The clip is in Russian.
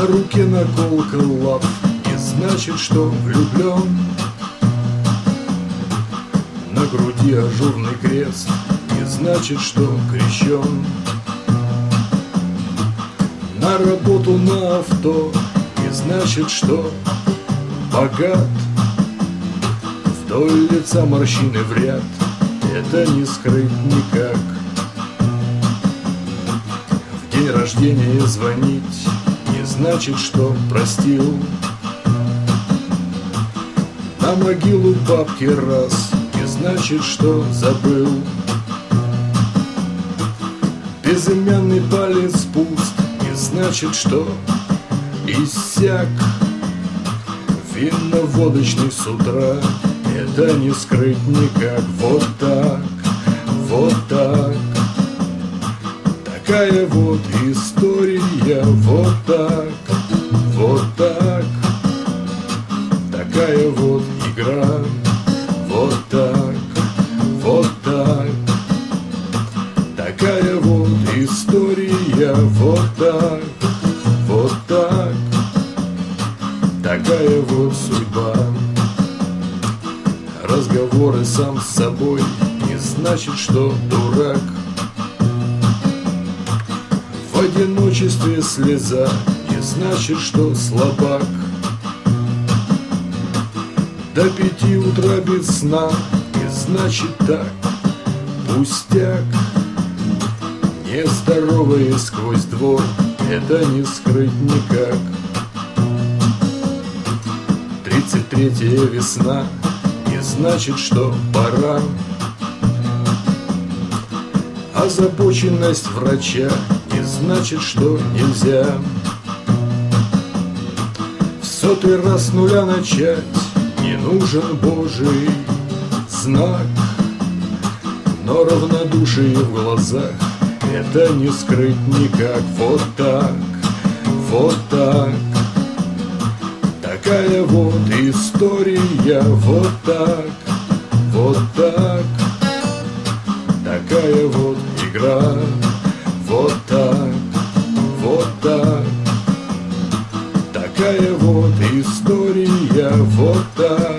На руке наколка лап не значит, что влюблен. На груди ажурный крест не значит, что крещен. На работу на авто не значит, что богат. Вдоль лица морщины в ряд, это не скрыть никак. В день рождения звонить не значит, что простил. На могилу бабки раз не значит, что забыл. Безымянный палец пуст не значит, что иссяк. Винно-водочный с утра, это не скрыть никак. Вот так, вот так. Такая вот история, вот так, вот так. Такая вот игра, вот так, вот так. Такая вот история, вот так, вот так. Такая вот судьба. Разговоры сам с собой не значит, что дурак. В одиночестве слеза не значит, что слабак. До 5 утра без сна не значит так, пустяк. Нездоровые сквозь двор, это не скрыть никак. 33-я весна не значит, что пора. Озабоченность врача не значит, что нельзя. В 100-й раз с нуля начать не нужен Божий знак. Но равнодушие в глазах, это не скрыть никак. Вот так, вот так. Такая вот история, вот так, вот так. Такая вот игра, вот так, вот так. Такая вот история, вот так.